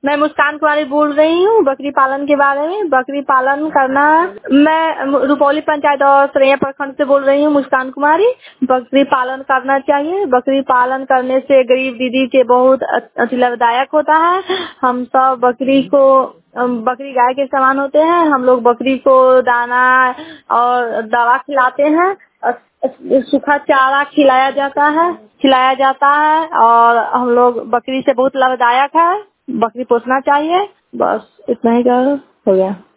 मैं मुस्कान कुमारी बोल रही हूँ बकरी पालन के बारे में। बकरी पालन करना, मैं रुपौली पंचायत और सरैया प्रखंड से बोल रही हूँ, मुस्कान कुमारी। बकरी पालन करना चाहिए। बकरी पालन करने से गरीब दीदी के बहुत लाभदायक होता है। हम सब बकरी गाय के समान होते हैं। हम लोग बकरी को दाना और दवा खिलाते हैं। सूखा चारा खिलाया जाता है और हम लोग बकरी से बहुत लाभदायक है। बकरी पोसना चाहिए। बस इतना ही हो गया।